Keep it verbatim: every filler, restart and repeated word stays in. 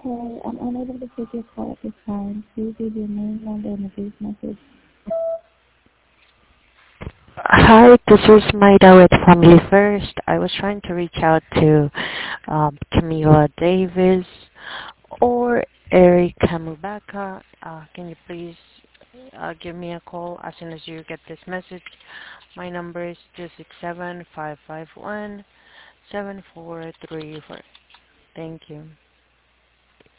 Hi, I'm unable to take your call at this time. Please leave your name, number, and a brief message. Hi, this is Maida with Family First. I was trying to reach out to um, Camila Davis or Eric Kamubaka. Uh, can you please uh, give me a call as soon as you get this message? My number is two six seven, five five one, seven four three four. Thank you.